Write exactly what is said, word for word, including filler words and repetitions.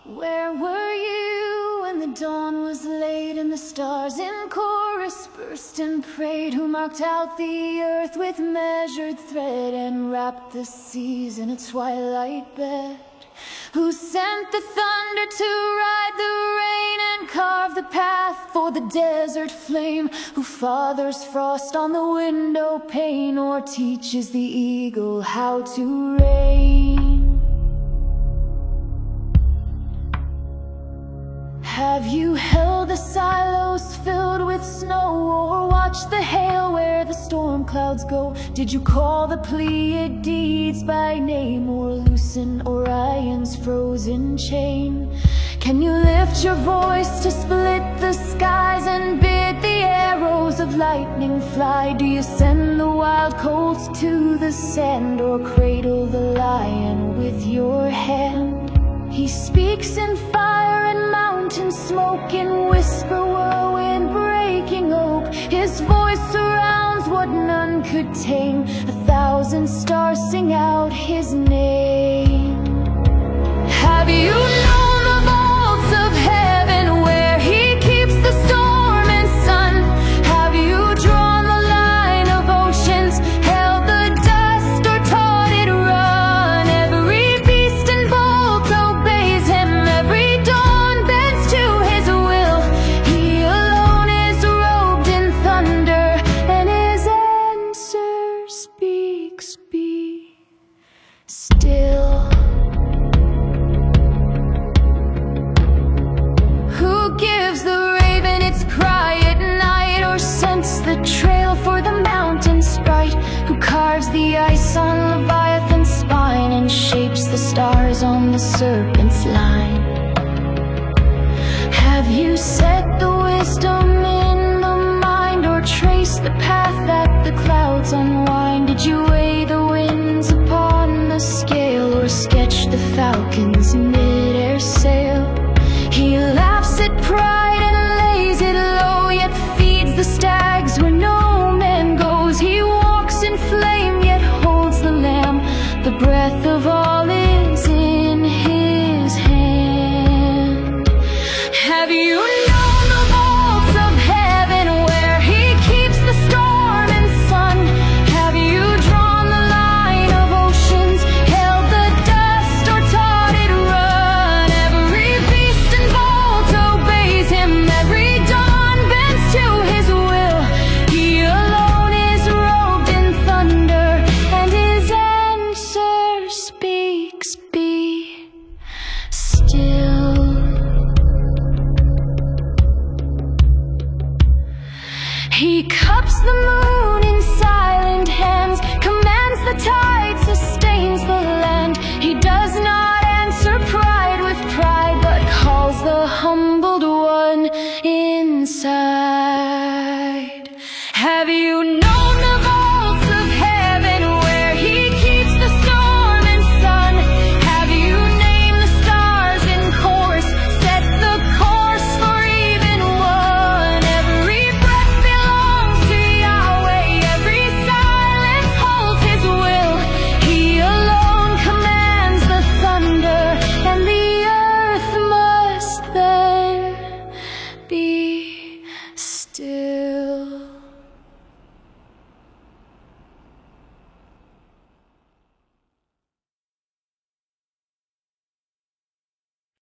Where were you when the dawn was late and the stars in chorus burst and prayed? Who marked out the earth with measured thread and wrapped the seas in a twilight bed? Who sent the thunder to ride the rain and carve the path for the desert flame? Who fathers frost on the window pane or teaches the eagle how to reign? Have you held the silos filled with snow, or watched the hail where the storm clouds go? Did you call the Pleiades by name, or loosen Orion's frozen chain? Can you lift your voice to split the skies and bid the arrows of lightning fly? Do you send the wild colts to the sand, or cradle the lion with your hand? He speaks in fire and mountain smoke, in whisper whirlwind breaking oak. His voice surrounds what none could tame. A thousand stars sing out his name. Have you known the vaults of heaven where he keeps the storm and sun? Have you drawn the line of oceans, held the dust, or taught it run? Every beast and bolt obeys him, every dawn bends to his will. He alone is robed in thunder, and his answer speaks, be still. Who gives the raven its cry at night, or scents the trail for the mountain sprite? Who carves the ice on Leviathan's spine and shapes the stars on the serpent's line? Have you set the wisdom in the mind, or traced the path that the clouds unwind? Did you weigh the winds upon the scale, or sketch the falcon's mid-air sail? He laughs at pride and lays it low, yet feeds the stags where no man goes. He walks in flame, yet holds the lamb. The breath of all is in his hand. Have you known the vaults of heaven where he keeps the storm and sun? Have you drawn the line of oceans, held the dust, or taught it run? Every beast and bolt obeys him, every dawn bends to his will. He alone is robed in thunder, and his answer speaks, be still. He cups the moon in silent hands, commands the tide